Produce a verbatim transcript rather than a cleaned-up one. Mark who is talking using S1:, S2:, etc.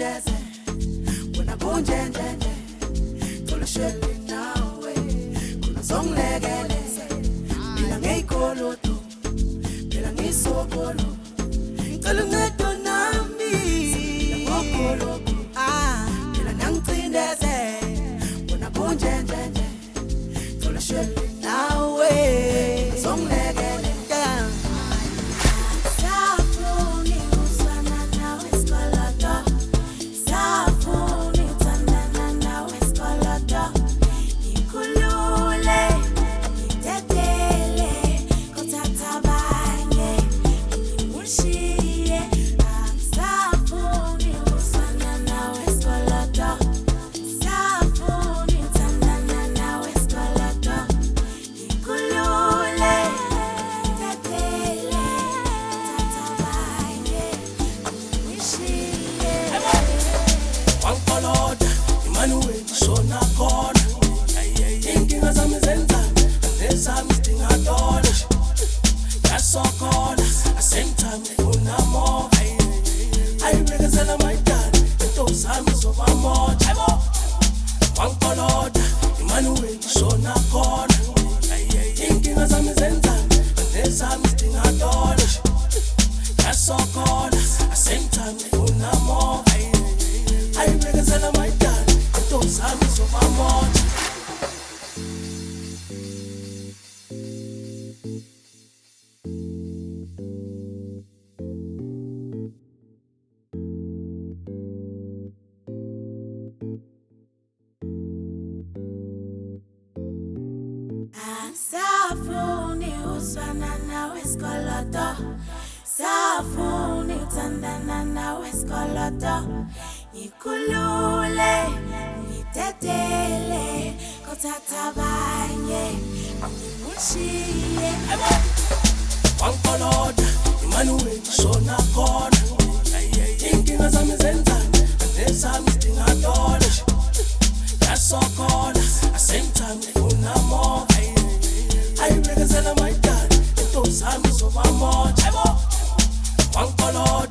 S1: ungicindeze wena kunjenjenje tolisheli nawe khona zongilekeleze mina ngeyikolodo phela ngisokolo ngicela uncedo nami ngokolodo ah phela ngicindeze wena kunjenjenje tolisheli nawe zongilekeleze
S2: Shona khona inkinga zami zenzani nezami sidingadola yasokhona same time ufuna more ayibekezela mayidala into zami zoba moja yabo wangikoloda imani wethu shona khona inkinga zami zenzani nezami sidingadola yasokhona same time ufuna more ayibekezela mayidala those hands of my mouth.
S1: Safuni uswana nawe skoloto Safuni utandana nawe skoloto Nikulule Nitetele Kotatabanye Nimushiye
S2: Wangikoloda imani wethu shona khona inkinga zami zenzani nezami sidingadola yasokhona same time ufuna more ayibekezela mayidala into zami zoba moja yabo wangikoloda